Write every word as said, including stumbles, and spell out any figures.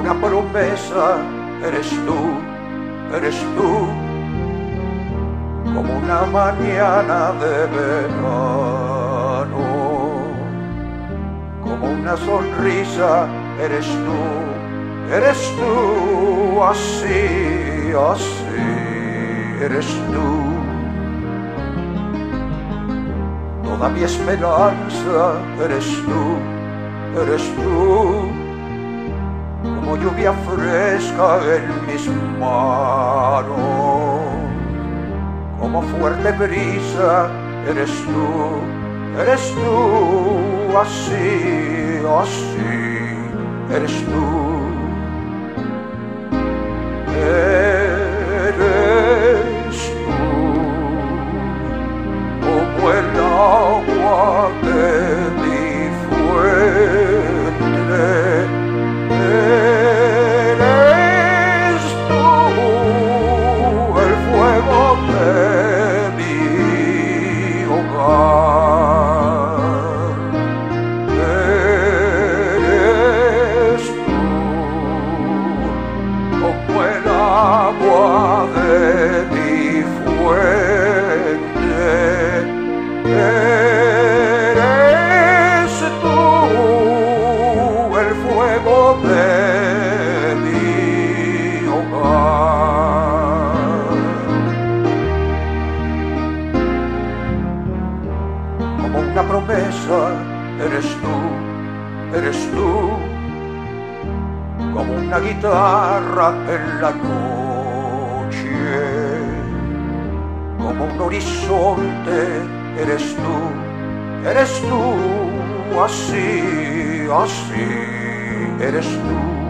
una promesa, eres tú, eres tú, como una mañana de verano, como una sonrisa, eres tú, eres tú, así, así, eres tú. Toda mi esperanza, eres tú, eres tú, como lluvia fresca en mis manos, como fuerte brisa, eres tú, eres tú, así, así, eres tú. Eres tú, como el agua de mi fuente. Eres tú, el fuego de mi hogar. Eres tú, como el agua de mi fuente. Eres tú, el fuego de mi hogar. Como una promesa, eres tú, eres tú, como una guitarra en la noche, como un horizonte, eres tú, eres tú, así, así, eres tú.